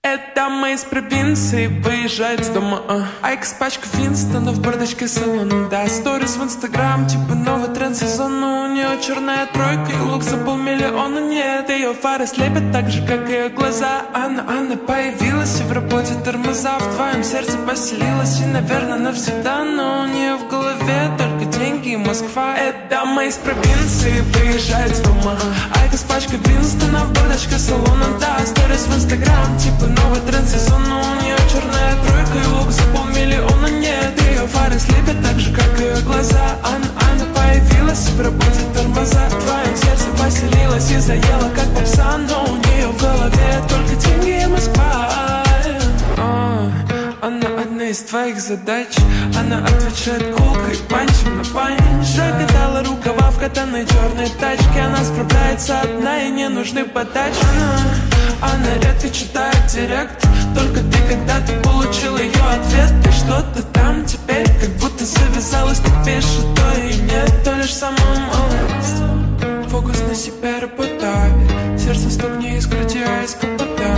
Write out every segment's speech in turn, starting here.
Это мы из провинции, выезжает с дома. Айкос, пачка Винстона в бардачке салона. Да, сторис в инстаграм, типа новый тренд сезона. У нее черная тройка и лук за 500 000. Нет, ее фары слепят так же, как ее глаза. Она появилась и в работе тормоза. В твоем сердце поселилась и, наверное, навсегда. Но у нее в голове только деньги и Москва. Это мы из провинции, выезжает с дома. Айкос, пачка Винстона в бардачке салона. Да, сторис в инстаграм, типа новый тренд сезона. У нее черная тройка и лук за 500 000. Нет, ее фары слепят так же, как ее глаза. Она появилась и в работе тормоза. В твоем сердце поселилась и заела, как попса. Но у нее в голове только деньги и Москва. Она одна из твоих задач. Она отвечает колкой, панчем на панч. Закатала рукава в катанной черной тачке. Она справляется одна и не нужны подачи. Она редко читает директ. Только ты, когда ты получил ее ответ. И что-то там теперь как будто завязалось. Ты пишешь, то и нет, то лишь сама малость. Фокус на себя работает. Сердце стукни из груди, а из капота.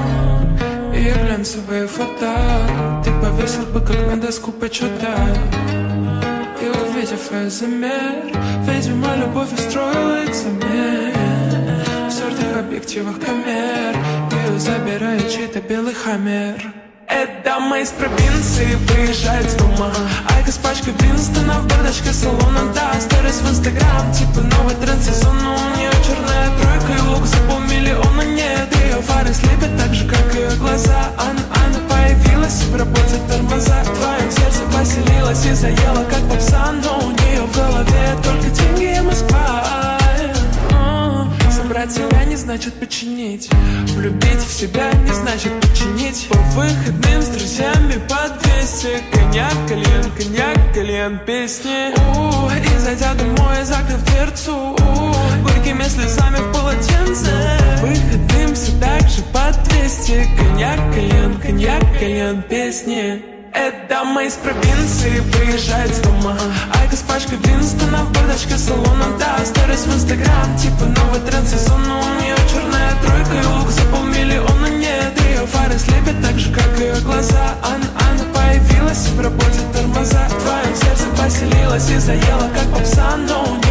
И глянцевые фото ты повесил бы как на доску почета. И увидев изомер, видимо, любовь устроила экзамен. В стертых объективах камер ее забирает чей-то белый хаммер. Это мы из провинции, выезжает с дома. Айкос, пачка Винстона в бардачке салона. Да, сторис в инстаграм, типа новый тренд сезона. У нее черная тройка и лук за 500 000. Нет, ее фары слепят так же, как ее глаза. Она появилась и в работе тормоза. В твоем сердце поселилась и заела, как попса. Но у нее в голове только деньги и Москва. Собрать себя не значит починить. Влюбить в себя не значит починить. По выходным с друзьями по 200. Коньяк, кальян, песни. И зайдя домой, закрыв дверцу, горькими слезами в полотенце. По выходным все так же по 200. Коньяк, кальян, песни. Это мы из провинции, выезжает с дома. Айкос, пачка Винстона в бардачке салона. Да, сторис в инстаграм, типа новый тренд сезона. У нее черная тройка и лук за 500 000. Нет, ее фары слепят так же, как ее глаза. Она появилась и в работе тормоза. В твоем сердце поселилась и заела, как попса. Но